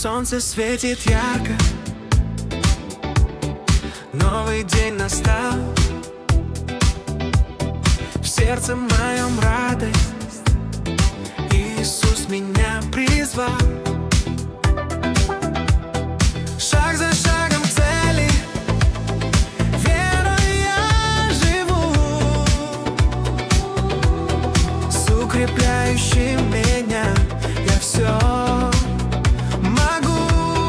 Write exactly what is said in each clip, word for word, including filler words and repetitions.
Солнце светит ярко, новый день настал. В сердце моем радость, Иисус меня призвал. Шаг за шагом к цели, верой я живу, с укрепляющим меня я все могу.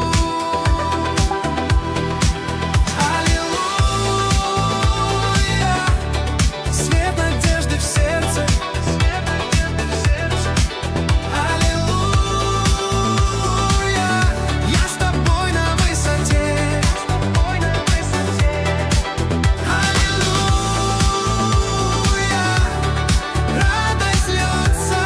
Аллилуйя, свет надежды в сердце. Аллилуйя, я с тобой на высоте. Аллилуйя, радость льется,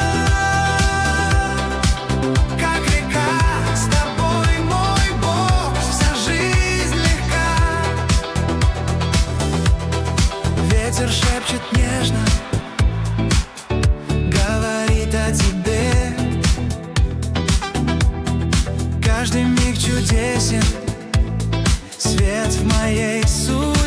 как река, с тобой, мой Бог, вся жизнь легка. Ветер шепчет нежно, говорит о тебе. Каждый миг чудесен, свет в моей суете.